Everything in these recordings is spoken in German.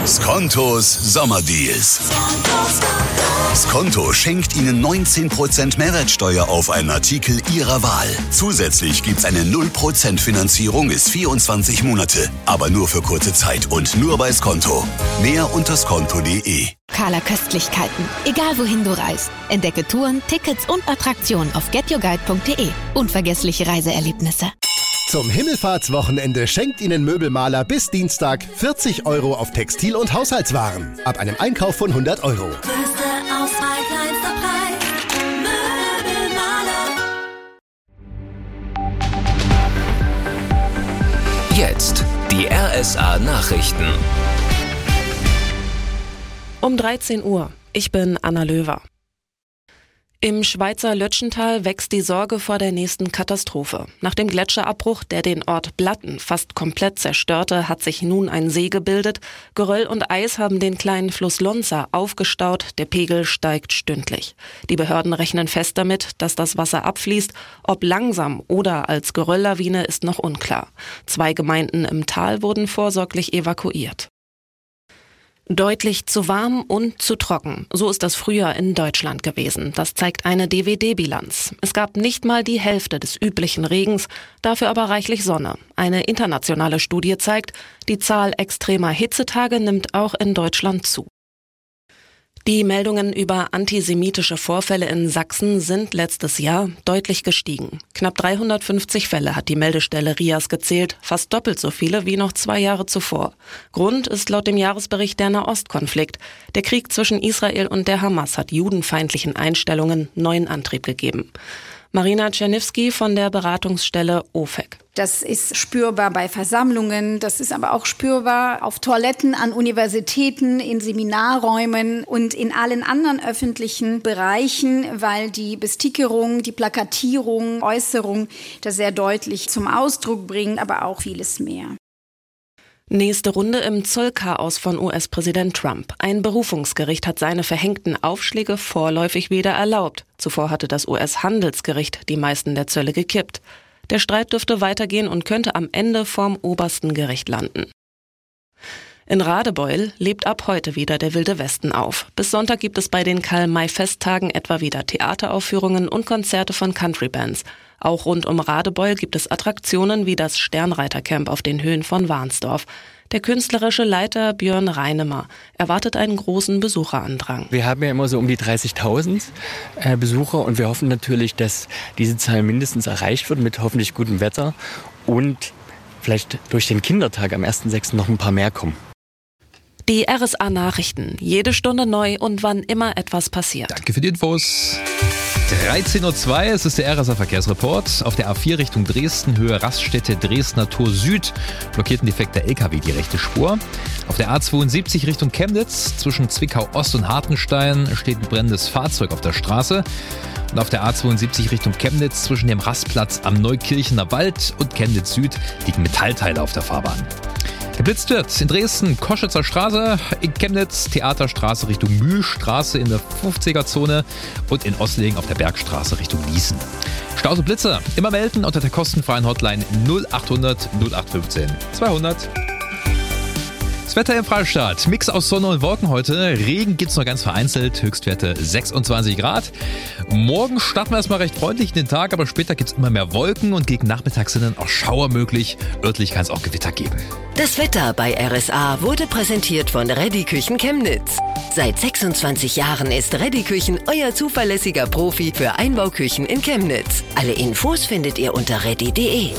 Skontos Sommerdeals. Skonto schenkt Ihnen 19% Mehrwertsteuer auf einen Artikel Ihrer Wahl. Zusätzlich gibt's eine 0% Finanzierung bis 24 Monate. Aber nur für kurze Zeit und nur bei Skonto. Mehr unter skonto.de. Kahler Köstlichkeiten. Egal wohin du reist. Entdecke Touren, Tickets und Attraktionen auf getyourguide.de. Unvergessliche Reiseerlebnisse. Zum Himmelfahrtswochenende schenkt Ihnen Möbelmaler bis Dienstag 40 € auf Textil- und Haushaltswaren. Ab einem Einkauf von 100 €. Größte Auswahl, kleinster Preis. Möbelmaler. Jetzt die RSA-Nachrichten. Um 13 Uhr. Ich bin Anna Löwer. Im Schweizer Lötschental wächst die Sorge vor der nächsten Katastrophe. Nach dem Gletscherabbruch, der den Ort Blatten fast komplett zerstörte, hat sich nun ein See gebildet. Geröll und Eis haben den kleinen Fluss Lonza aufgestaut. Der Pegel steigt stündlich. Die Behörden rechnen fest damit, dass das Wasser abfließt. Ob langsam oder als Gerölllawine ist noch unklar. 2 Gemeinden im Tal wurden vorsorglich evakuiert. Deutlich zu warm und zu trocken. So ist das Frühjahr in Deutschland gewesen. Das zeigt eine DWD-Bilanz. Es gab nicht mal die Hälfte des üblichen Regens, dafür aber reichlich Sonne. Eine internationale Studie zeigt, die Zahl extremer Hitzetage nimmt auch in Deutschland zu. Die Meldungen über antisemitische Vorfälle in Sachsen sind letztes Jahr deutlich gestiegen. Knapp 350 Fälle hat die Meldestelle RIAS gezählt, fast doppelt so viele wie noch 2 Jahre zuvor. Grund ist laut dem Jahresbericht der Nahostkonflikt. Der Krieg zwischen Israel und der Hamas hat judenfeindlichen Einstellungen neuen Antrieb gegeben. Marina Czerniewski von der Beratungsstelle OFEC. Das ist spürbar bei Versammlungen, das ist aber auch spürbar auf Toiletten an Universitäten, in Seminarräumen und in allen anderen öffentlichen Bereichen, weil die Bestickerung, die Plakatierung, Äußerung das sehr deutlich zum Ausdruck bringen, aber auch vieles mehr. Nächste Runde im Zollchaos von US-Präsident Trump. Ein Berufungsgericht hat seine verhängten Aufschläge vorläufig wieder erlaubt. Zuvor hatte das US-Handelsgericht die meisten der Zölle gekippt. Der Streit dürfte weitergehen und könnte am Ende vorm obersten Gericht landen. In Radebeul lebt ab heute wieder der Wilde Westen auf. Bis Sonntag gibt es bei den Karl-May-Festtagen etwa wieder Theateraufführungen und Konzerte von Countrybands. Auch rund um Radebeul gibt es Attraktionen wie das Sternreitercamp auf den Höhen von Warnsdorf. Der künstlerische Leiter Björn Reinemer erwartet einen großen Besucherandrang. Wir haben ja immer so um die 30.000 Besucher und wir hoffen natürlich, dass diese Zahl mindestens erreicht wird mit hoffentlich gutem Wetter und vielleicht durch den Kindertag am 1.6. noch ein paar mehr kommen. Die RSA-Nachrichten, jede Stunde neu und wann immer etwas passiert. Danke für die Infos. 13.02 Uhr, es ist der RSA-Verkehrsreport. Auf der A4 Richtung Dresden, Höhe Raststätte Dresdner Tor Süd, blockiert ein defekter LKW die rechte Spur. Auf der A72 Richtung Chemnitz, zwischen Zwickau Ost und Hartenstein, steht ein brennendes Fahrzeug auf der Straße. Und auf der A72 Richtung Chemnitz, zwischen dem Rastplatz am Neukirchener Wald und Chemnitz Süd, liegen Metallteile auf der Fahrbahn. Geblitzt wird in Dresden, Koschitzer Straße, in Chemnitz, Theaterstraße Richtung Mühlstraße in der 50er-Zone und in Osslingen auf der Bergstraße Richtung Gießen. Staus und Blitze immer melden unter der kostenfreien Hotline 0800 0815 200. Das Wetter im Freistaat. Mix aus Sonne und Wolken heute. Regen gibt's nur ganz vereinzelt. Höchstwerte 26 Grad. Morgen starten wir erstmal recht freundlich in den Tag, aber später gibt's immer mehr Wolken und gegen Nachmittag sind dann auch Schauer möglich. Örtlich kann es auch Gewitter geben. Das Wetter bei RSA wurde präsentiert von Reddy Küchen Chemnitz. Seit 26 Jahren ist Reddy Küchen euer zuverlässiger Profi für Einbauküchen in Chemnitz. Alle Infos findet ihr unter reddy.de.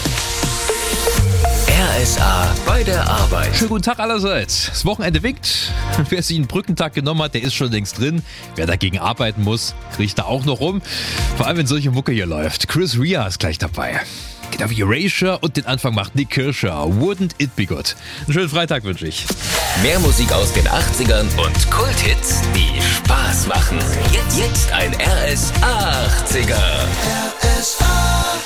RSA bei der Arbeit. Schönen guten Tag allerseits. Das Wochenende winkt. Wer sich einen Brückentag genommen hat, der ist schon längst drin. Wer dagegen arbeiten muss, kriegt da auch noch rum. Vor allem, wenn solche Mucke hier läuft. Chris Rea ist gleich dabei. Geht auf Erasure und den Anfang macht Nick Kirscher. Wouldn't it be good? Einen schönen Freitag wünsche ich. Mehr Musik aus den 80ern und Kulthits, die Spaß machen. Jetzt ein RSA 80er. RSA.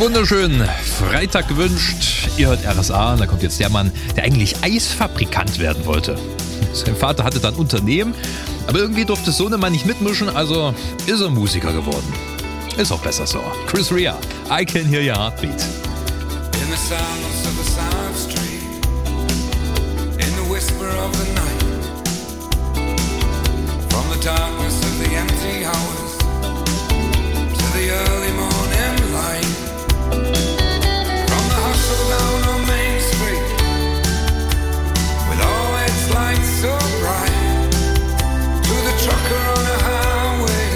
Wunderschönen Freitag gewünscht. Ihr hört RSA und da kommt jetzt der Mann, der eigentlich Eisfabrikant werden wollte. Sein Vater hatte dann Unternehmen, aber irgendwie durfte Sohnemann nicht mitmischen, also ist er Musiker geworden. Ist auch besser so. Chris Rea, I Can Hear Your Heartbeat. In the silence of the side street, in the whisper of the night, from the darkness of the empty hours to the early morning light, from the hustle down on Main Street, with all its lights so bright, to the trucker on a highway,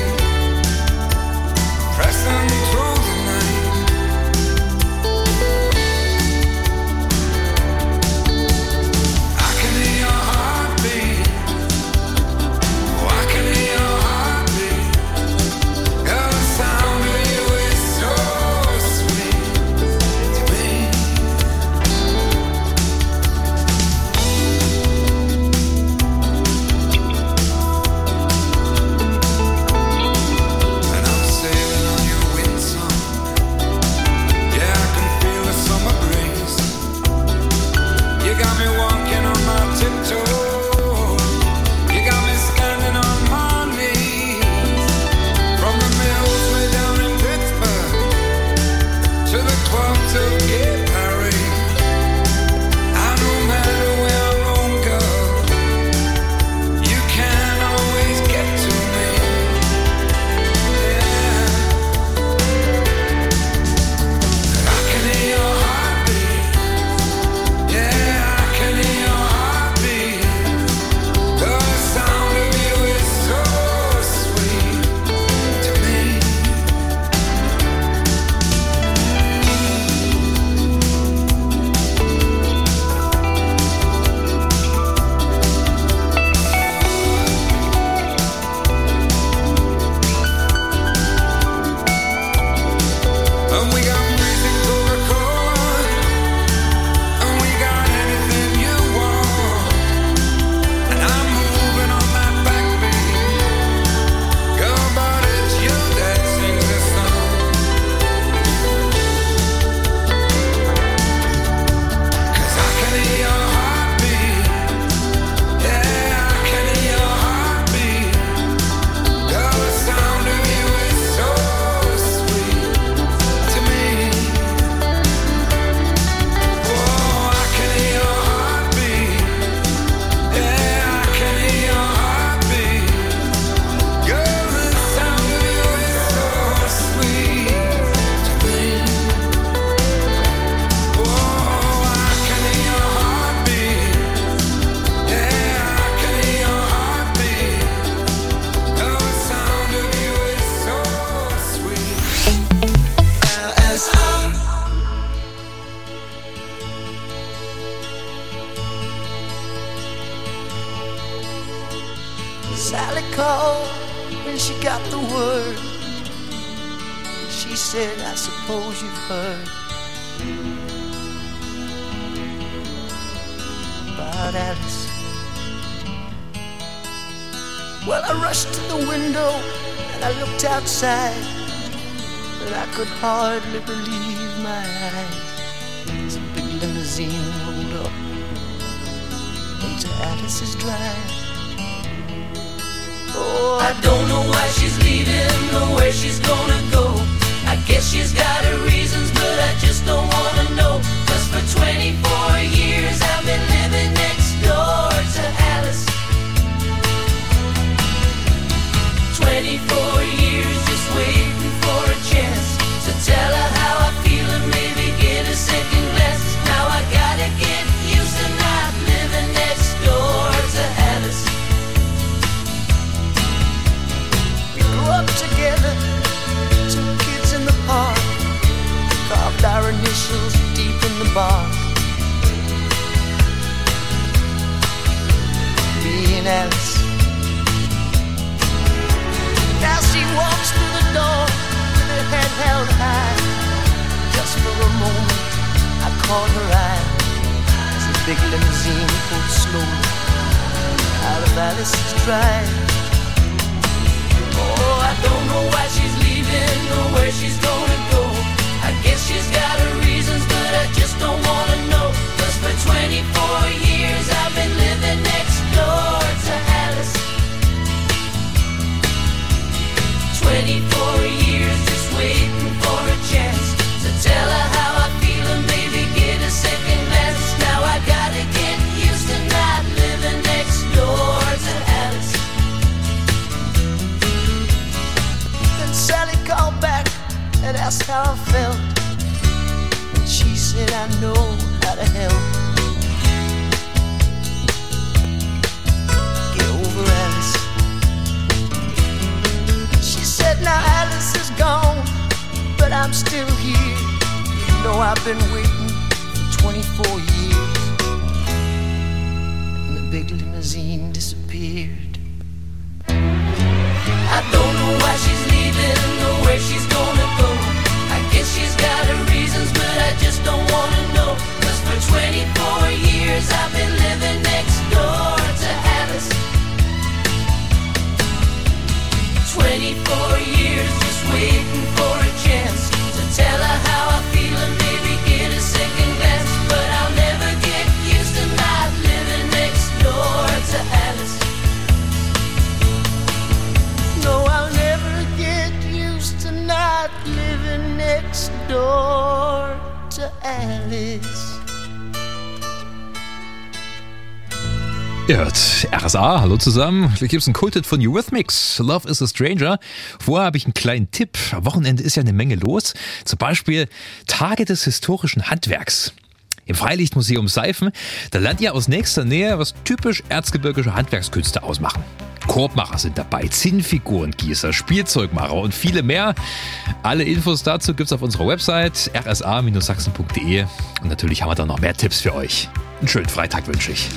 pressing through the night. I can hear your heartbeat. Oh, I can hear your heartbeat. Girl, the sound of you is so sweet to me. And I'm sailing on your windsong. Yeah, I can feel the summer breeze. You got me walking on my tiptoes. You got me standing on my knees. From the mills way down in Pittsburgh to the clubs of Gay Paris. And no matter where I roam, girl, you can always get to me. Yeah. I can hear your heartbeat. Yeah, I can hear your heartbeat. The sound of you is so sweet to me. And we got freezing Coca-Cola, and we got anything you want. And I'm moving on that backbeat, girl, but it's you that sings the song. 'Cause I can hear your heartbeat. Yeah, I can hear your heartbeat. Girl, the sound of you is so sweet to me. Oh, I can hear your heartbeat. Yeah, I can hear your heartbeat. Girl, the sound of you is so sweet to me. Oh, I can hear your heartbeat. Yeah, I can hear your heartbeat. Girl, the sound of you is so sweet. RSA. Sally called when she got the word. She said, I suppose you've heard about Alice. Well, I rushed to the window and I looked outside, but I could hardly believe my eyes. As a big limousine rolled up into Alice's drive. Oh, I don't know why she's leaving or where she's gonna go. I guess she's got her reasons, but I just don't wanna know. 'Cause for 24 years I've been living next door to Alice. 24 years just waiting for a chance to tell her how I feel and maybe get a second glance. Now I gotta get used to not living next door to Alice. We grew up together, two kids in the park, carved our initials deep in the bark. Me and Alice. Now she walks through the door with her head held high. Just for a moment I caught her eye as the big limousine pulled slowly out of Alice's drive. Oh, I don't know why she's leaving or where she's gonna go. I guess she's 24 years I've been living next door to Alice. 24 years just waiting for a chance to tell her how I feel and maybe get a second glance. Now I gotta get used to not living next door to Alice. Then Sally called back and asked how I felt, and she said I know how to help. Get over Alice. She said now Alice is gone, but I'm still here. You know I've been waiting for 24 years. And the big limousine disappeared. I don't know why she's leaving or where she's gonna go. I guess she's got her reasons, but I just don't wanna know. 'Cause for 24 years I've been living next door to Alice. 24 years just waiting for a chance to tell her how I feel and maybe get a second glance. But I'll never get used to not living next door to Alice. No, I'll never get used to not living next door to Alice. Ihr hört RSA, hallo zusammen. Hier gibt's einen Kulthit von Eurythmics, Love is a Stranger. Vorher habe ich einen kleinen Tipp. Am Wochenende ist ja eine Menge los. Zum Beispiel Tage des historischen Handwerks. Im Freilichtmuseum Seifen, da lernt ihr aus nächster Nähe, was typisch erzgebirgische Handwerkskünste ausmachen. Korbmacher sind dabei, Zinnfigurengießer, Spielzeugmacher und viele mehr. Alle Infos dazu gibt's auf unserer Website rsa-sachsen.de. Und natürlich haben wir da noch mehr Tipps für euch. Einen schönen Freitag wünsche ich.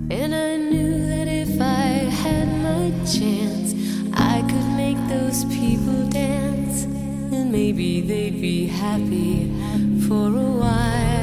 And I knew that if I had my chance, I could make those people dance, and maybe they'd be happy for a while.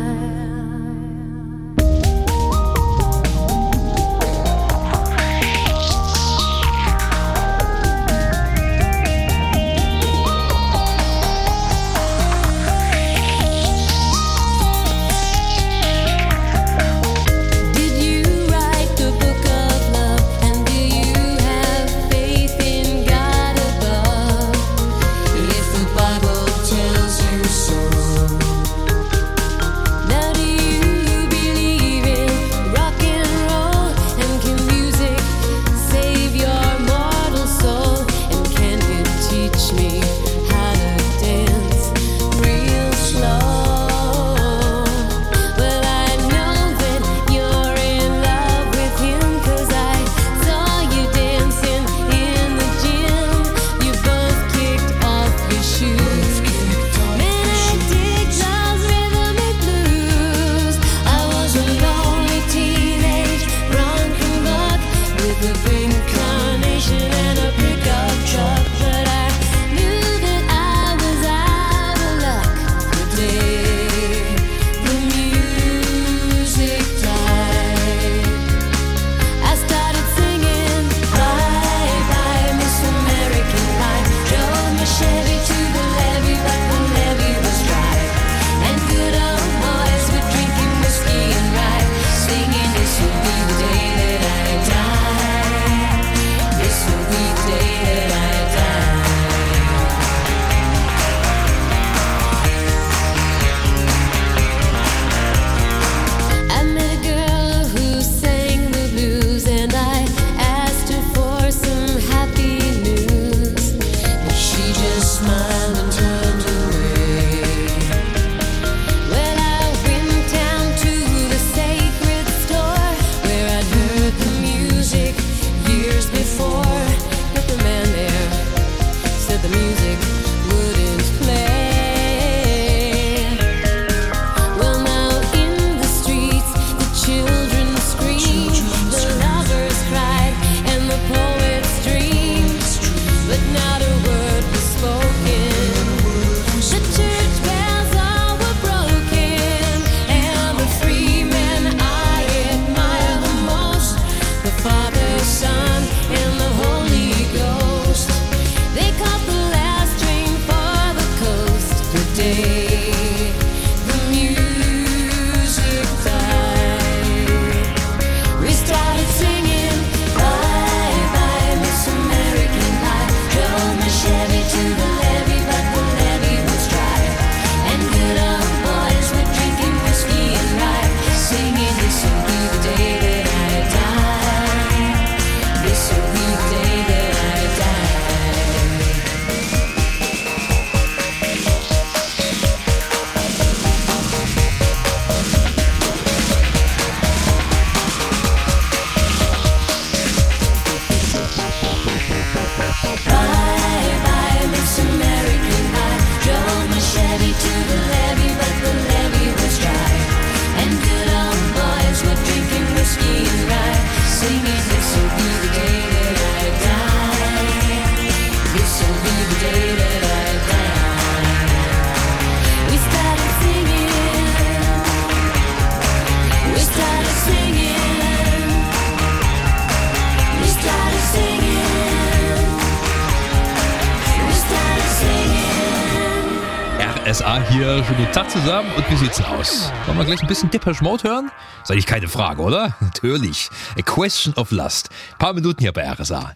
RSA hier. Schönen guten Tag zusammen. Und wie sieht's aus? Wollen wir gleich ein bisschen Depeche Mode hören? Ist eigentlich keine Frage, oder? Natürlich. A Question of Lust. Ein paar Minuten hier bei RSA.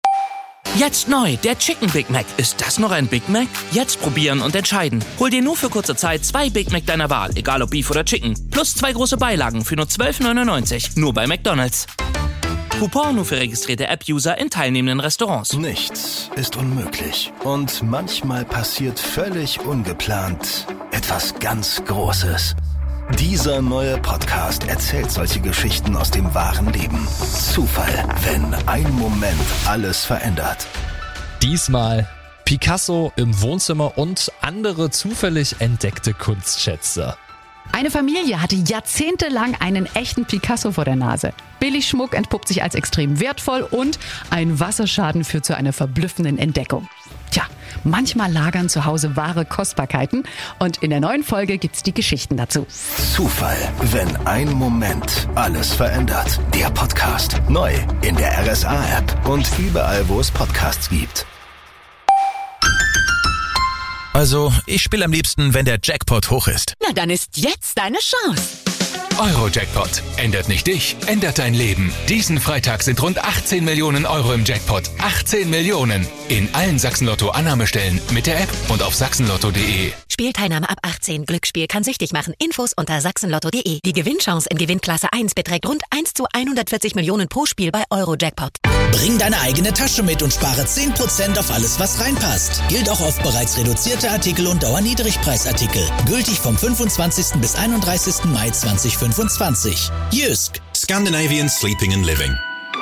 Jetzt neu, der Chicken Big Mac. Ist das noch ein Big Mac? Jetzt probieren und entscheiden. Hol dir nur für kurze Zeit 2 Big Mac deiner Wahl, egal ob Beef oder Chicken. Plus 2 große Beilagen für nur 12,99. Nur bei McDonald's. Coupon nur für registrierte App-User in teilnehmenden Restaurants. Nichts ist unmöglich. Und manchmal passiert völlig ungeplant etwas ganz Großes. Dieser neue Podcast erzählt solche Geschichten aus dem wahren Leben. Zufall, wenn ein Moment alles verändert. Diesmal Picasso im Wohnzimmer und andere zufällig entdeckte Kunstschätze. Eine Familie hatte jahrzehntelang einen echten Picasso vor der Nase. Billigschmuck entpuppt sich als extrem wertvoll und ein Wasserschaden führt zu einer verblüffenden Entdeckung. Tja, manchmal lagern zu Hause wahre Kostbarkeiten und in der neuen Folge gibt's die Geschichten dazu. Zufall, wenn ein Moment alles verändert. Der Podcast. Neu in der RSA-App und überall, wo es Podcasts gibt. Also, ich spiele am liebsten, wenn der Jackpot hoch ist. Na, dann ist jetzt deine Chance. Euro-Jackpot. Ändert nicht dich, ändert dein Leben. Diesen Freitag sind rund 18 Millionen Euro im Jackpot. 18 Millionen. In allen Sachsen-Lotto-Annahmestellen, mit der App und auf sachsenlotto.de. Spielteilnahme ab 18. Glücksspiel kann süchtig machen. Infos unter sachsenlotto.de. Die Gewinnchance in Gewinnklasse 1 beträgt rund 1 zu 140 Millionen pro Spiel bei Euro-Jackpot. Bring deine eigene Tasche mit und spare 10% auf alles, was reinpasst. Gilt auch auf bereits reduzierte Artikel und Dauerniedrigpreisartikel. Gültig vom 25. bis 31. Mai 2025. Jysk. Scandinavian Sleeping and Living.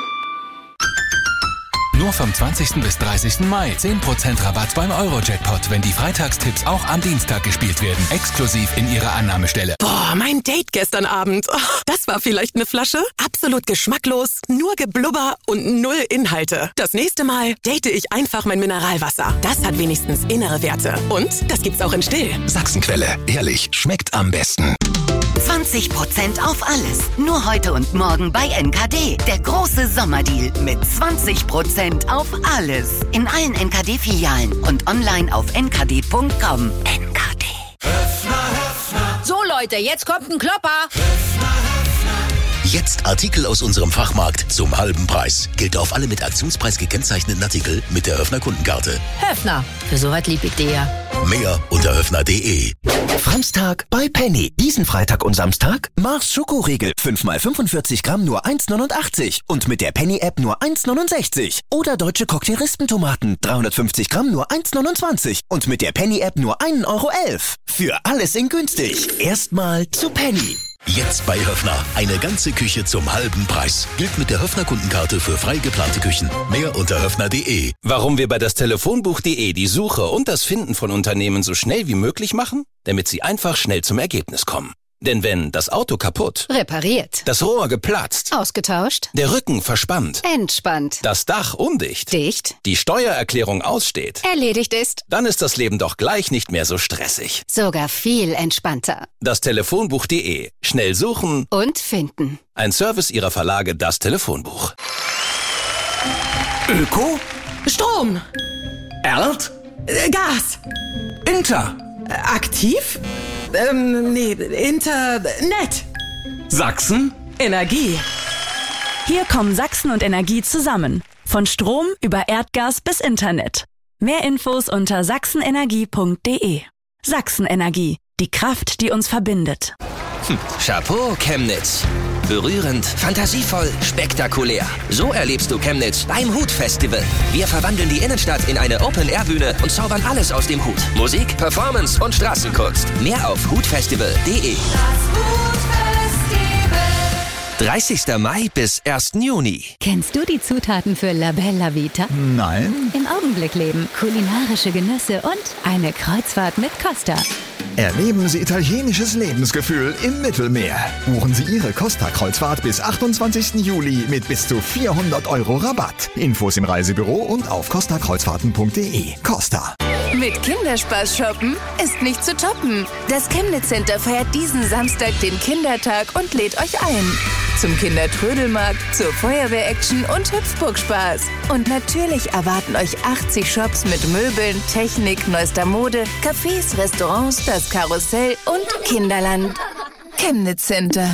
Nur vom 20. bis 30. Mai 10% Rabatt beim Euro-Jackpot, wenn die Freitagstipps auch am Dienstag gespielt werden. Exklusiv in Ihrer Annahmestelle. Boah, mein Date gestern Abend. Oh, das war vielleicht eine Flasche? Absolut geschmacklos, nur Geblubber und null Inhalte. Das nächste Mal date ich einfach mein Mineralwasser. Das hat wenigstens innere Werte. Und das gibt's auch in still. Sachsenquelle. Ehrlich, schmeckt am besten. 20% auf alles. Nur heute und morgen bei NKD. Der große Sommerdeal mit 20% auf alles. In allen NKD-Filialen und online auf nkd.com. NKD. So Leute, jetzt kommt ein Klopper. Jetzt Artikel aus unserem Fachmarkt zum halben Preis. Gilt auf alle mit Aktionspreis gekennzeichneten Artikel mit der Höfner Kundenkarte. Höfner, für so was lieb ich dir ja. Mehr unter höfner.de. Franztag bei Penny. Diesen Freitag und Samstag Mars Schokoriegel. 5x45 Gramm nur 1,89. Und mit der Penny-App nur 1,69. Oder deutsche Cocktailistentomaten. 350 Gramm nur 1,29. Und mit der Penny-App nur 1,11 Euro. Für alles in günstig. Erstmal zu Penny. Jetzt bei Höfner. Eine ganze Küche zum halben Preis. Gilt mit der Höfner Kundenkarte für frei geplante Küchen. Mehr unter höfner.de. Warum wir bei das Telefonbuch.de die Suche und das Finden von Unternehmen so schnell wie möglich machen? Damit sie einfach schnell zum Ergebnis kommen. Denn wenn das Auto kaputt, Repariert, das Rohr geplatzt, ausgetauscht, der Rücken verspannt, entspannt, das Dach undicht, dicht, die Steuererklärung aussteht, erledigt ist, dann ist das Leben doch gleich nicht mehr so stressig. Sogar viel entspannter. Das Telefonbuch.de. Schnell suchen und finden. Ein Service Ihrer Verlage Das Telefonbuch. Öko? Strom. Erd? Gas. Inter? Aktiv? Nee, Internet. Sachsen? Energie. Hier kommen Sachsen und Energie zusammen. Von Strom über Erdgas bis Internet. Mehr Infos unter sachsenenergie.de. Sachsenenergie. Die Kraft, die uns verbindet. Chapeau, Chemnitz. Berührend, fantasievoll, spektakulär. So erlebst du Chemnitz beim Hut-Festival. Wir verwandeln die Innenstadt in eine Open-Air-Bühne und zaubern alles aus dem Hut. Musik, Performance und Straßenkunst. Mehr auf hutfestival.de. 30. Mai bis 1. Juni. Kennst du die Zutaten für La Bella Vita? Nein. Im Augenblick leben, kulinarische Genüsse und eine Kreuzfahrt mit Costa. Erleben Sie italienisches Lebensgefühl im Mittelmeer. Buchen Sie Ihre Costa-Kreuzfahrt bis 28. Juli mit bis zu 400 € Rabatt. Infos im Reisebüro und auf costakreuzfahrten.de. Costa. Mit Kinderspaß shoppen ist nicht zu toppen. Das Chemnitz Center feiert diesen Samstag den Kindertag und lädt euch ein. Zum Kindertrödelmarkt, zur Feuerwehr-Action und Hüpfburgspaß. Und natürlich erwarten euch 80 Shops mit Möbeln, Technik, neuester Mode, Cafés, Restaurants, das Karussell und Kinderland. Chemnitz Center.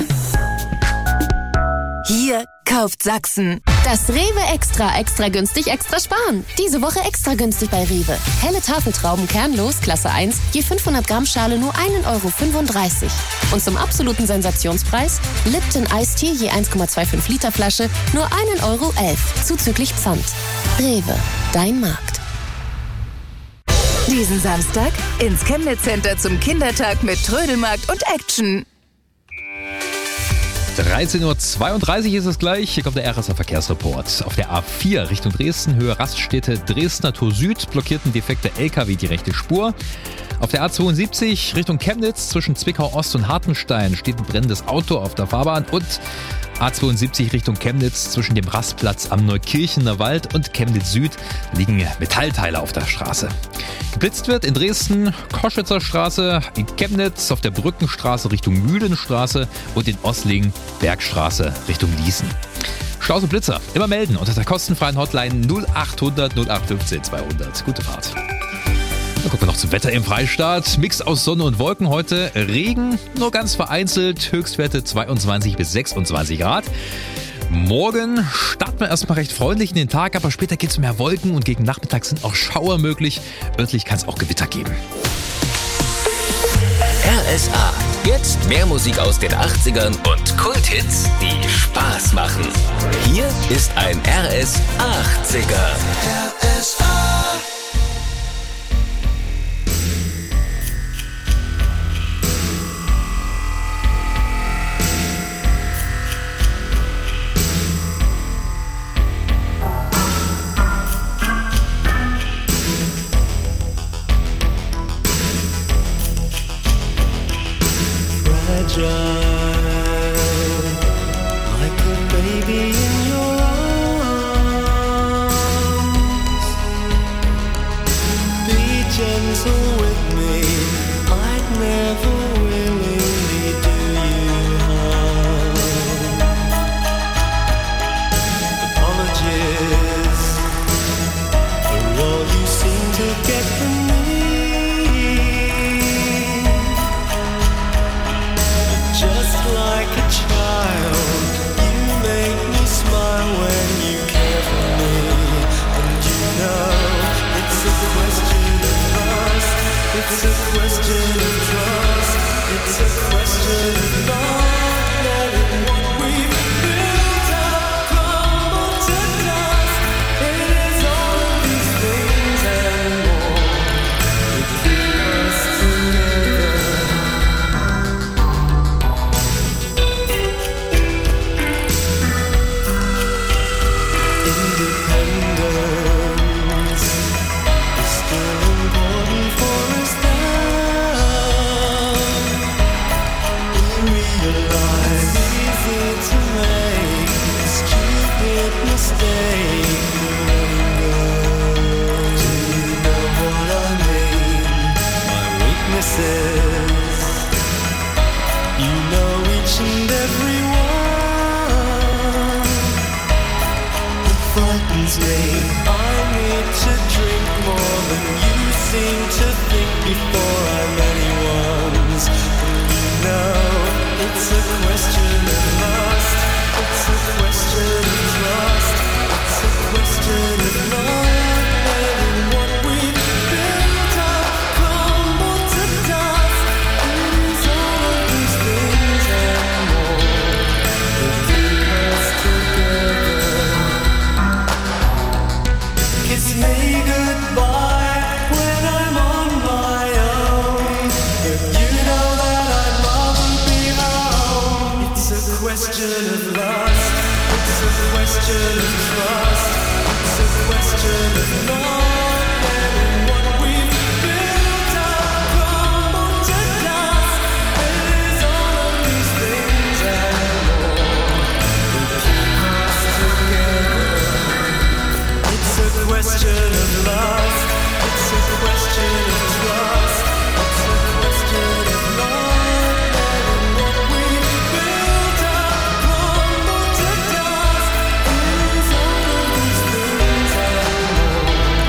Hier kauft Sachsen. Das Rewe extra günstig, extra sparen. Diese Woche extra günstig bei Rewe. Helle Tafeltrauben kernlos, Klasse 1, je 500 Gramm Schale nur 1,35 €. Und zum absoluten Sensationspreis Lipton Iced Tea je 1,25 Liter Flasche nur 1,11 €, zuzüglich Pfand. Rewe, dein Markt. Diesen Samstag ins Chemnitz Center zum Kindertag mit Trödelmarkt und Action. 13:32 Uhr ist es gleich. Hier kommt der RSA-Verkehrsreport. Auf der A4 Richtung Dresden, Höhe Raststätte Dresdner Tor Süd, blockierten defekte LKW die rechte Spur. Auf der A72 Richtung Chemnitz zwischen Zwickau Ost und Hartenstein steht ein brennendes Auto auf der Fahrbahn. Und A72 Richtung Chemnitz zwischen dem Rastplatz am Neukirchener Wald und Chemnitz Süd liegen Metallteile auf der Straße. Geblitzt wird in Dresden, Koschwitzer Straße, in Chemnitz auf der Brückenstraße Richtung Mühlenstraße und in Osslingen Bergstraße Richtung Ließen. Staus und Blitzer immer melden unter der kostenfreien Hotline 0800 0815 200. Gute Fahrt. Dann gucken wir noch zum Wetter im Freistaat. Mix aus Sonne und Wolken heute. Regen, nur ganz vereinzelt. Höchstwerte 22 bis 26 Grad. Morgen starten wir erstmal recht freundlich in den Tag, aber später geht es mehr Wolken und gegen Nachmittag sind auch Schauer möglich. Örtlich kann es auch Gewitter geben. RSA. Jetzt mehr Musik aus den 80ern und Kulthits, die Spaß machen. Hier ist ein RS 80er. RSA. Like a baby in your arms. Be gentle with me. I'd never willingly do you harm. Apologies for all you seem to get from me. Just like a child, you make me smile when you care for me. And you know, it's a question of trust. It's a question of trust. It's a question of not letting what we've built up crumble to dust. It is all of these things and more that keep us together. You know each and every one. It frightens me. I need to drink more than you seem to think before I'm anyone's. And you know it's a question of lust. It's a question of trust. It's a question of not letting what we've built up crumble to dust. It is all of these things and more that keep us together. Kiss me goodbye when I'm on my own. If you know that I'd rather be alone. It's a question of lust. It's a question of trust. It's a question of not letting what we've built up crumble to dust. It is all of these things and more that keep us together. It's a question of lust. It's a question of trust. It's a question of not letting what we've built up crumble to dust. It is all of these things and more.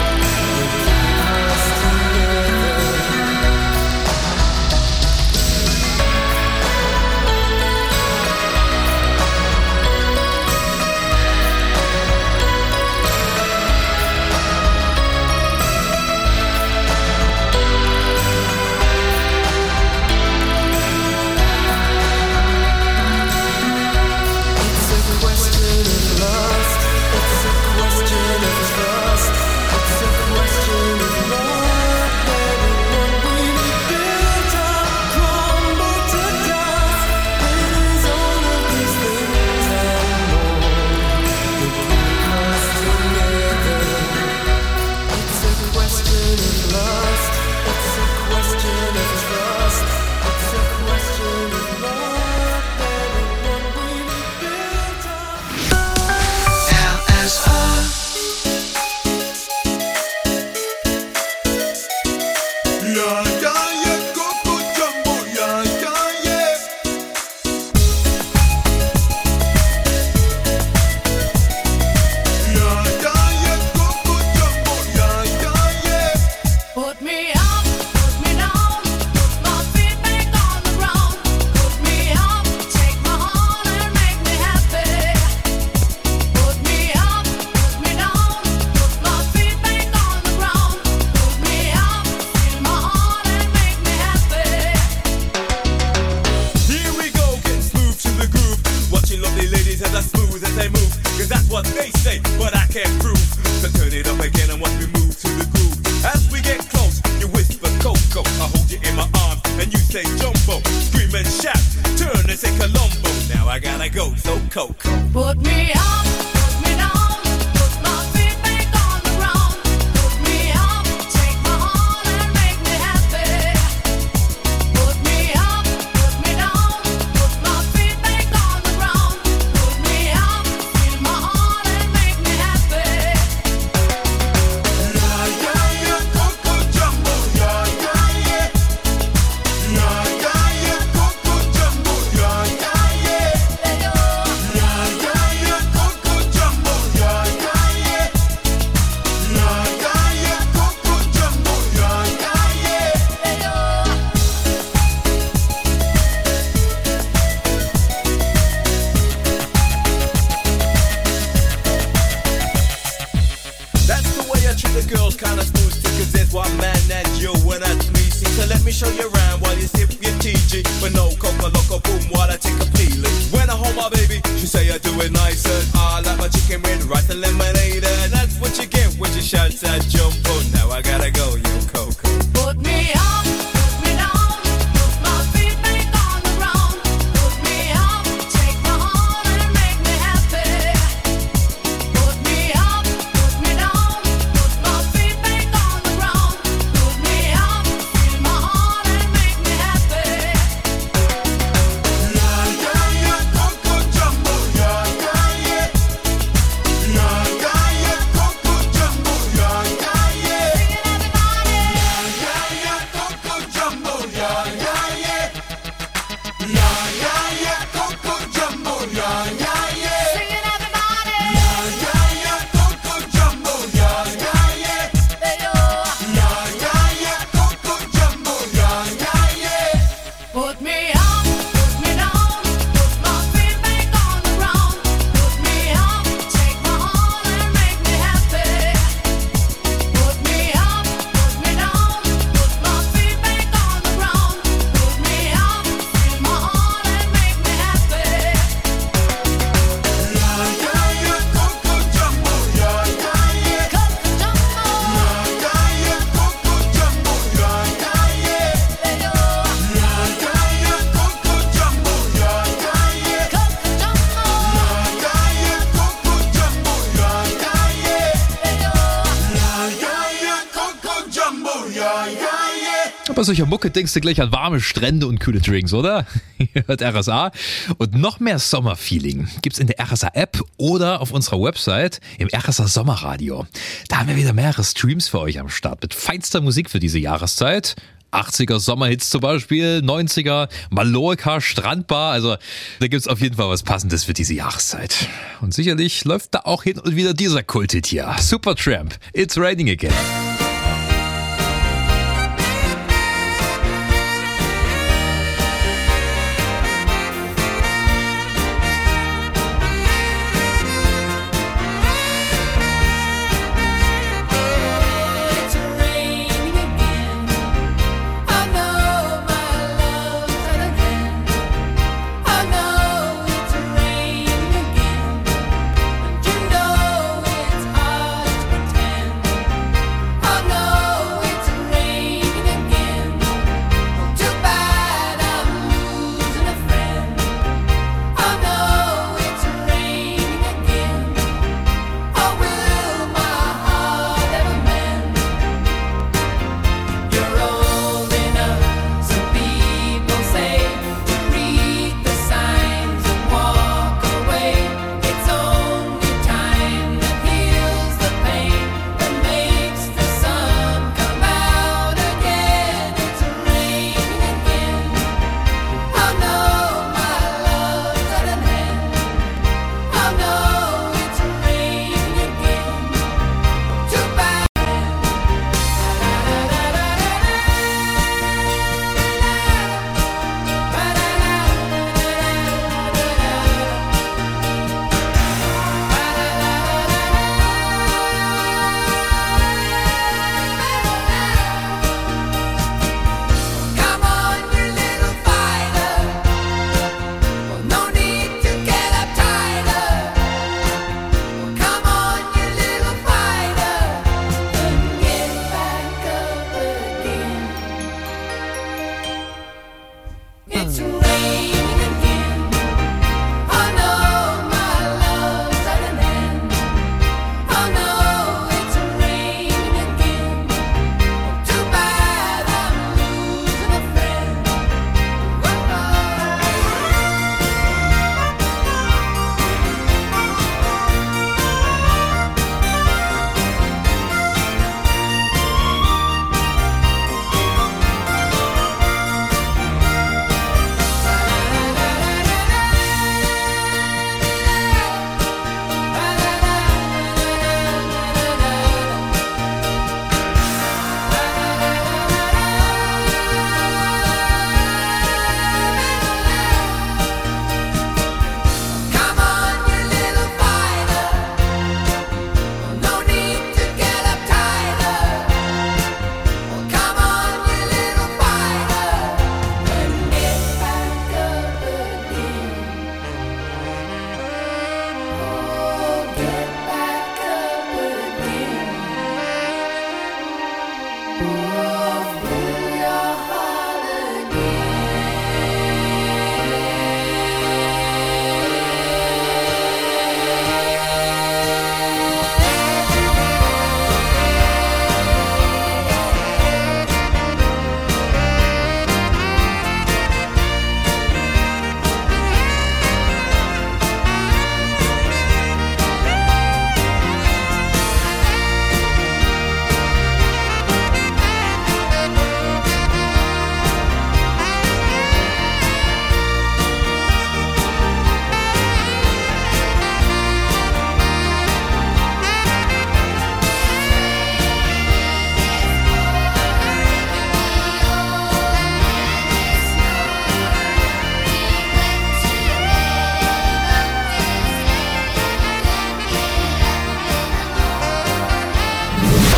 move, cause that's what they say, but I can't prove. So turn it up again and watch me move to the groove. As we get close, you whisper Coco, I hold you in my arms and you say Jumbo. Scream and shout, turn and say Colombo. Now I gotta go, so Coco. Put me up, put me down, put my feet back on the ground. Put me up, take my heart and make me happy. Put me up, put me down, put my feet back on the ground. Put me up, feel my heart and make me happy. Yeah, yeah, yeah, Coco Jumbo, yeah, yeah, yeah. Yeah, yeah, yeah, Coco Jumbo, yeah, yeah, yeah. Yeah, yeah, yeah, Coco Jumbo, yeah, yeah, yeah. Yeah, yeah, yeah, Coco Jumbo, yeah, yeah, yeah. That's the way I treat the girls, kinda smooth stick, cause there's one man and you and that's me. See, so let me show you around while you sip your TG. But no coca loco boom while I take a peeling. When I hold my baby, she say I do it nice and I like my chicken with rice and lemonade. And that's what you get when she shouts at Jumbo. Now I gotta go, you Coco. Put me up, put me down, put my feet back on the ground. Put me up, take my heart and make me happy. Put me up, put me down, put my feet back on the ground. Put me up, feel my heart and make me happy. Yeah, yeah, yeah, Coco Jumbo, yeah, yeah, yeah. Yeah, yeah, yeah, Coco Jumbo, yeah, yeah, yeah. Yeah, yeah, yeah, Coco Jumbo, yeah, yeah, yeah. Yeah, yeah, yeah, Coco Jumbo, yeah, yeah, yeah. Singing everybody. Yeah, yeah, yeah, Coco Jumbo, yeah, yeah, yeah. Yeah, yeah, yeah, Coco Jumbo, yeah, yeah, yeah. Put me up, put me down, put my feet back on the ground. Put me up, take my heart and make me happy. Put me up, put me down, put my feet back on the ground. Put me up, feel my heart and make me happy. Yeah, yeah, yeah, Coco Jumbo, yeah, yeah, yeah. Coco Jumbo. Yeah, yeah, yeah, Coco Jumbo, yeah, yeah, yeah. Yeah, yeah, yeah, Coco Jumbo, yeah, yeah, yeah. Coco Jumbo. Yeah, yeah, yeah, Coco Jumbo, yeah, yeah, yeah. Yeah, yeah, yeah, Coco Jumbo, yeah, yeah, yeah. Bei solcher Mucke denkst du gleich an warme Strände und kühle Drinks, oder? Ihr hört RSA. Und noch mehr Sommerfeeling gibt's in der RSA-App oder auf unserer Website im RSA Sommerradio. Da haben wir wieder mehrere Streams für euch am Start mit feinster Musik für diese Jahreszeit. 80er Sommerhits zum Beispiel, 90er, Mallorca, Strandbar. Also da gibt's auf jeden Fall was Passendes für diese Jahreszeit. Und sicherlich läuft da auch hin und wieder dieser Kulthit hier. Supertramp, It's Raining Again. It's raining again. I know my love's at an end. I know it's raining again. And you know it's hard to pretend.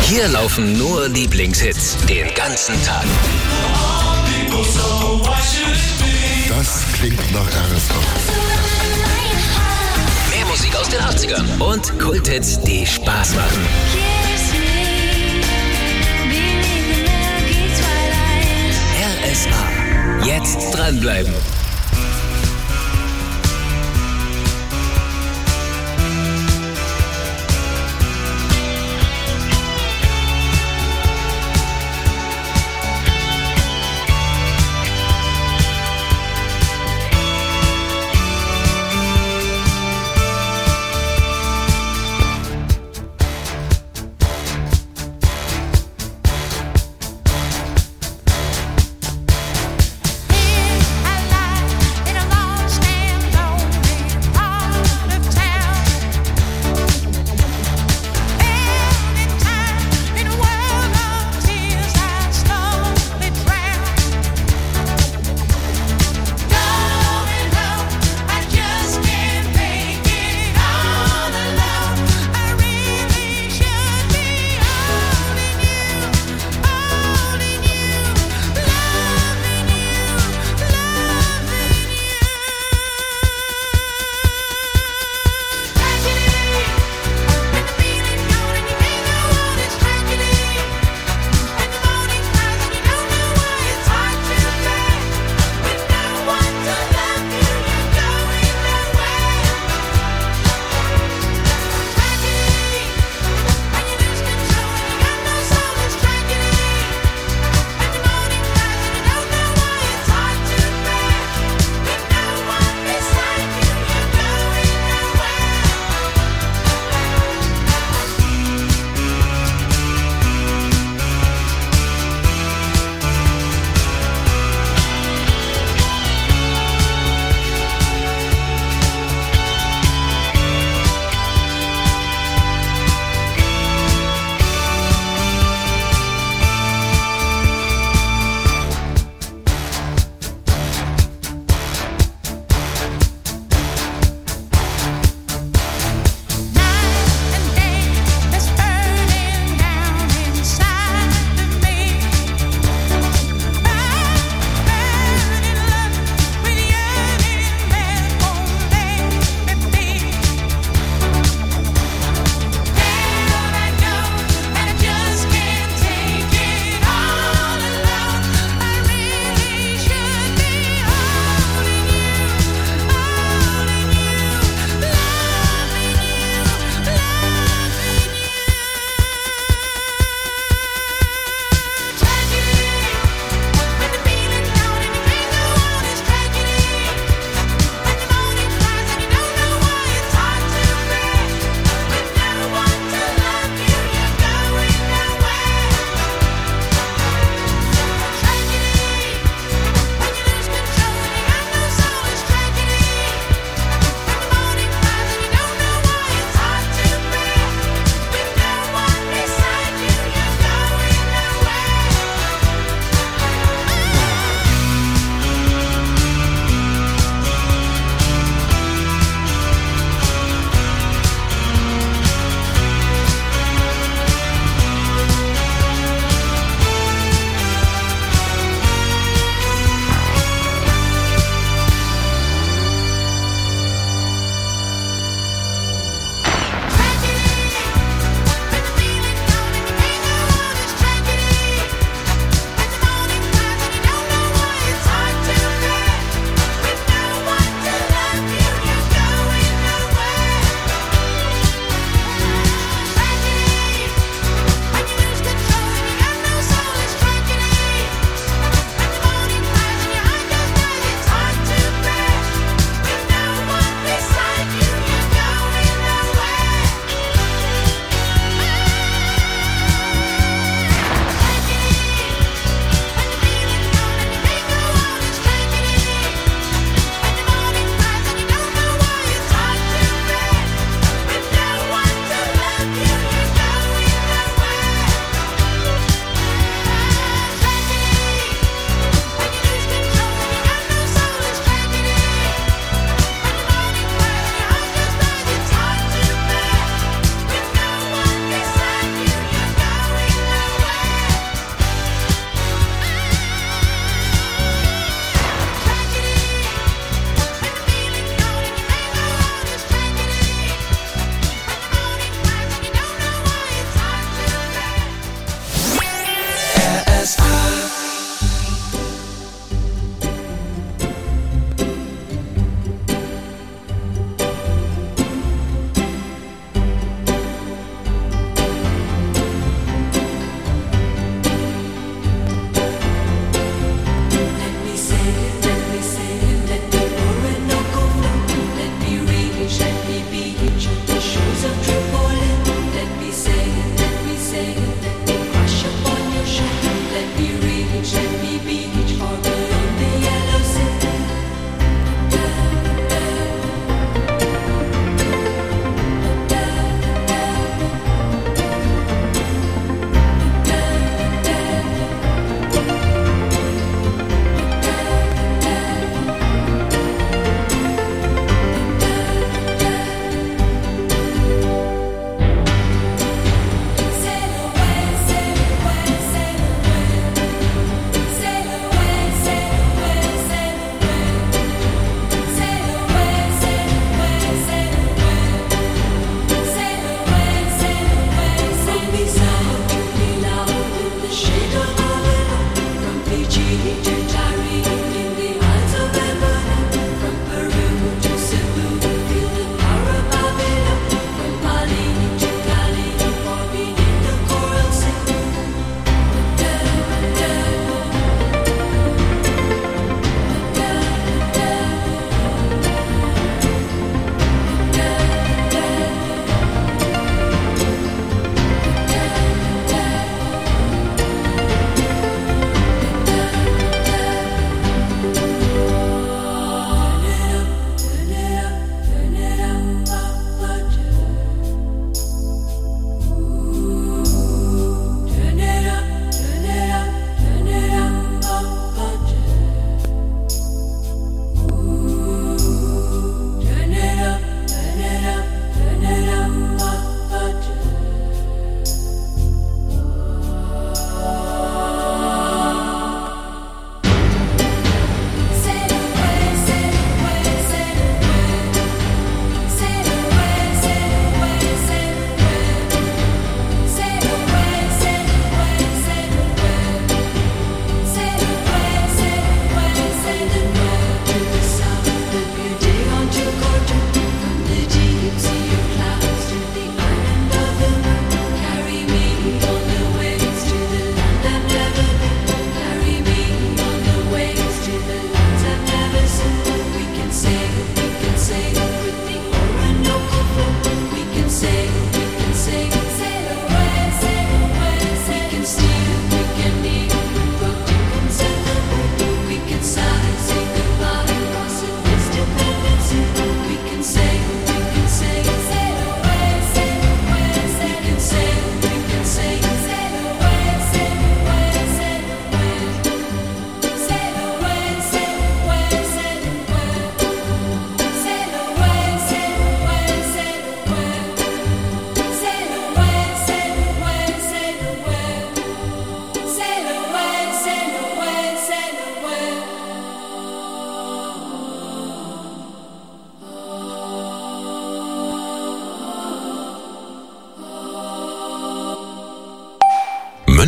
Hier laufen nur Lieblingshits den ganzen Tag. Das klingt nach RSA. Mehr Musik aus den 80ern und Kulthits, die Spaß machen. RSA. Jetzt dranbleiben. I like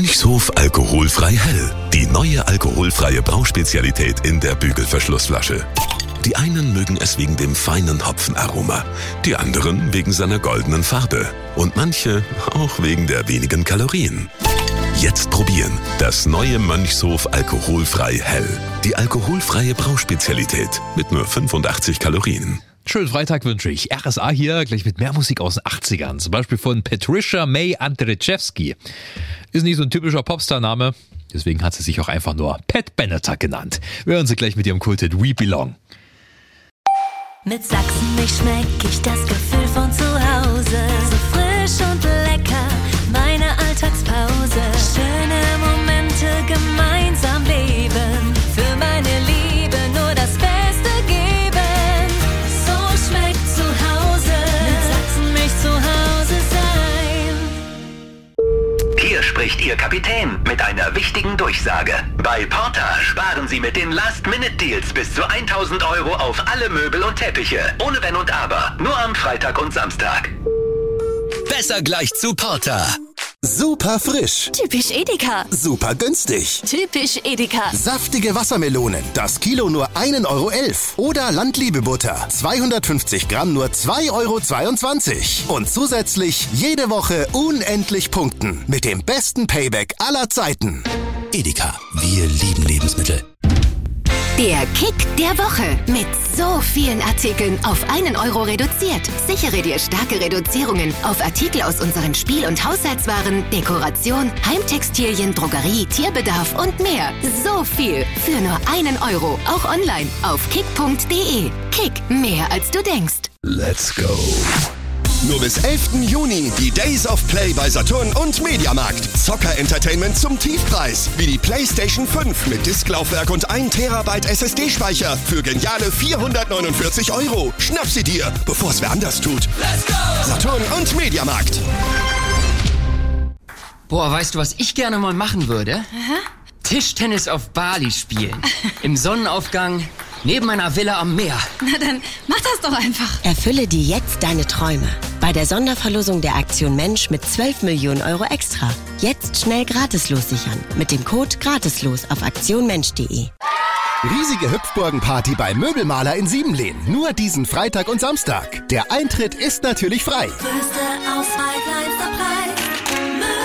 Mönchshof alkoholfrei hell. Die neue alkoholfreie Brauspezialität in der Bügelverschlussflasche. Die einen mögen es wegen dem feinen Hopfenaroma, die anderen wegen seiner goldenen Farbe und manche auch wegen der wenigen Kalorien. Jetzt probieren das neue Mönchshof alkoholfrei hell. Die alkoholfreie Brauspezialität mit nur 85 Kalorien. Schönen Freitag wünsche ich. RSA hier, gleich mit mehr Musik aus den 80ern. Zum Beispiel von Patricia May Andrzejewski. Ist nicht so ein typischer Popstar-Name, deswegen hat sie sich auch einfach nur Pat Benatar genannt. Wir hören sie gleich mit ihrem Kulthit We Belong. Mit Sachsenmilch schmeck ich das Gefühl von zu Hause. So frisch und lecker, meine Alltagspause. Schöne Momente gemeinsam leben. Für meine Liebe nur das Beste geben. So schmeckt zu Hause. Mit Sachsenmilch zu Hause sein. Hier spricht Ihr Kapitän mit einer wichtigen Durchsage. Bei Porta sparen Sie mit den Last-Minute-Deals bis zu 1.000 Euro auf alle Möbel und Teppiche. Ohne Wenn und Aber. Nur am Freitag und Samstag. Besser gleich zu Porta. Super frisch. Typisch Edeka. Super günstig. Typisch Edeka. Saftige Wassermelonen. Das Kilo nur 1,11 Euro. Oder Landliebebutter. 250 Gramm nur 2,22 Euro. Und zusätzlich jede Woche unendlich punkten. Mit dem besten Payback aller Zeiten. Edeka. Wir lieben Lebensmittel. Der Kick der Woche. Mit so vielen Artikeln auf 1 Euro reduziert. Sichere dir starke Reduzierungen auf Artikel aus unseren Spiel- und Haushaltswaren, Dekoration, Heimtextilien, Drogerie, Tierbedarf und mehr. So viel für nur 1 Euro. Auch online auf kick.de. Kick, mehr als du denkst. Let's go. Nur bis 11. Juni die Days of Play bei Saturn und Mediamarkt. Zocker-Entertainment zum Tiefpreis. Wie die PlayStation 5 mit Disklaufwerk und 1 Terabyte SSD-Speicher für geniale 449 Euro. Schnapp sie dir, bevor es wer anders tut. Let's go! Saturn und Mediamarkt. Boah, weißt du, was ich gerne mal machen würde? Aha. Tischtennis auf Bali spielen. Im Sonnenaufgang, neben einer Villa am Meer. Na dann, mach das doch einfach. Erfülle dir jetzt deine Träume. Bei der Sonderverlosung der Aktion Mensch mit 12 Millionen Euro extra. Jetzt schnell gratislos sichern. Mit dem Code GRATISLOS auf aktionmensch.de. Riesige Hüpfburgen-Party bei Möbelmaler in Siebenlehn. Nur diesen Freitag und Samstag. Der Eintritt ist natürlich frei. Größte Auswahl, kleinster Preis.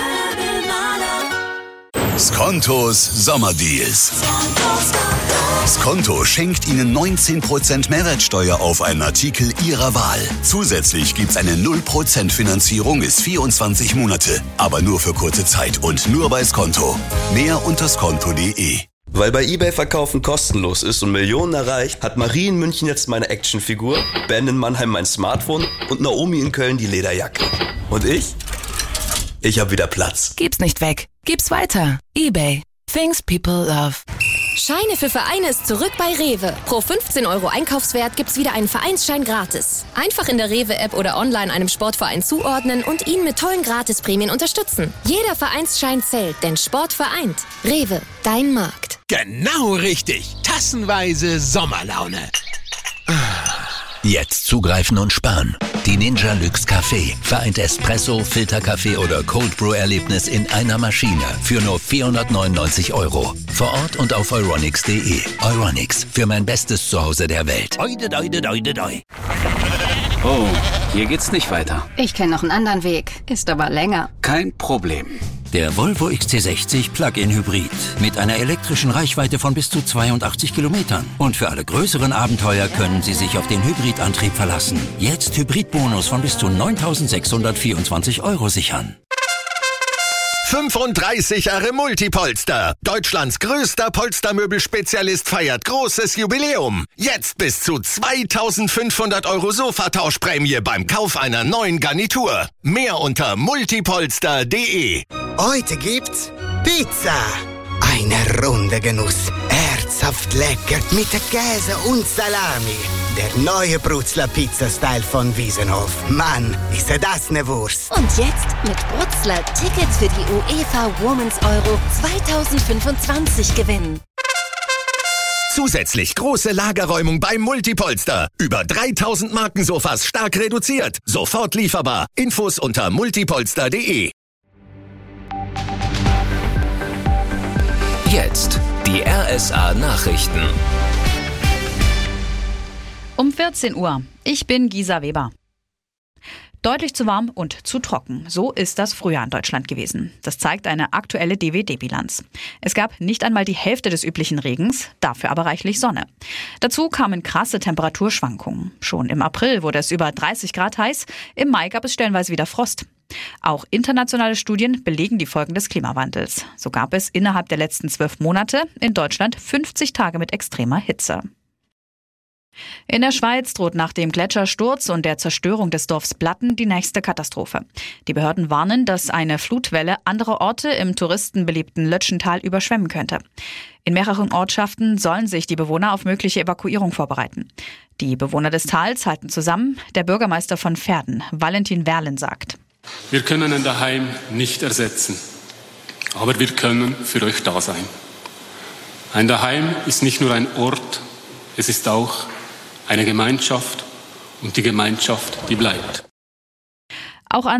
Möbelmaler. Skontos Sommerdeals. Skonto schenkt Ihnen 19% Mehrwertsteuer auf einen Artikel Ihrer Wahl. Zusätzlich gibt's eine 0% Finanzierung bis 24 Monate. Aber nur für kurze Zeit und nur bei Skonto. Mehr unter skonto.de. Weil bei eBay Verkaufen kostenlos ist und Millionen erreicht, hat Marie in München jetzt meine Actionfigur, Ben in Mannheim mein Smartphone und Naomi in Köln die Lederjacke. Und ich? Ich hab wieder Platz. Gib's nicht weg. Gib's weiter. eBay. Things people love. Scheine für Vereine ist zurück bei Rewe. Pro 15 Euro Einkaufswert gibt's wieder einen Vereinsschein gratis. Einfach in der Rewe-App oder online einem Sportverein zuordnen und ihn mit tollen Gratisprämien unterstützen. Jeder Vereinsschein zählt, denn Sport vereint. Rewe, dein Markt. Genau richtig. Tassenweise Sommerlaune. Jetzt zugreifen und sparen. Die Ninja Luxe Café vereint Espresso, Filterkaffee oder Cold Brew Erlebnis in einer Maschine für nur 499 Euro. Vor Ort und auf euronics.de. Euronics, für mein bestes Zuhause der Welt. Oide, doide, doide, doi. Oh, hier geht's nicht weiter. Ich kenne noch einen anderen Weg. Ist aber länger. Kein Problem. Der Volvo XC60 Plug-in Hybrid mit einer elektrischen Reichweite von bis zu 82 Kilometern. Und für alle größeren Abenteuer können Sie sich auf den Hybridantrieb verlassen. Jetzt Hybridbonus von bis zu 9.624 Euro sichern. 35 Jahre Multipolster. Deutschlands größter Polstermöbelspezialist feiert großes Jubiläum. Jetzt bis zu 2.500 Euro Sofatauschprämie beim Kauf einer neuen Garnitur. Mehr unter multipolster.de. Heute gibt's Pizza. Eine runde Genuss. Herzhaft lecker mit Käse und Salami. Der neue Brutzler Pizza-Style von Wiesenhof. Mann, ist das ne Wurst. Und jetzt mit Brutzler Tickets für die UEFA Women's Euro 2025 gewinnen. Zusätzlich große Lagerräumung beim Multipolster. Über 3.000 Markensofas stark reduziert. Sofort lieferbar. Infos unter multipolster.de. jetzt die RSA Nachrichten. Um 14 Uhr. Ich bin Gisa Weber. Deutlich zu warm und zu trocken. So ist das Frühjahr in Deutschland gewesen. Das zeigt eine aktuelle DWD-Bilanz. Es gab nicht einmal die Hälfte des üblichen Regens, dafür aber reichlich Sonne. Dazu kamen krasse Temperaturschwankungen. Schon im April wurde es über 30 Grad heiß, im Mai gab es stellenweise wieder Frost. Auch internationale Studien belegen die Folgen des Klimawandels. So gab es innerhalb der letzten 12 Monate in Deutschland 50 Tage mit extremer Hitze. In der Schweiz droht nach dem Gletschersturz und der Zerstörung des Dorfs Blatten die nächste Katastrophe. Die Behörden warnen, dass eine Flutwelle andere Orte im touristenbeliebten Lötschental überschwemmen könnte. In mehreren Ortschaften sollen sich die Bewohner auf mögliche Evakuierung vorbereiten. Die Bewohner des Tals halten zusammen. Der Bürgermeister von Verden, Valentin Werlen, sagt: Wir können ein Daheim nicht ersetzen, aber wir können für euch da sein. Ein Daheim ist nicht nur ein Ort, es ist auch eine Gemeinschaft und die Gemeinschaft, die bleibt. Auch an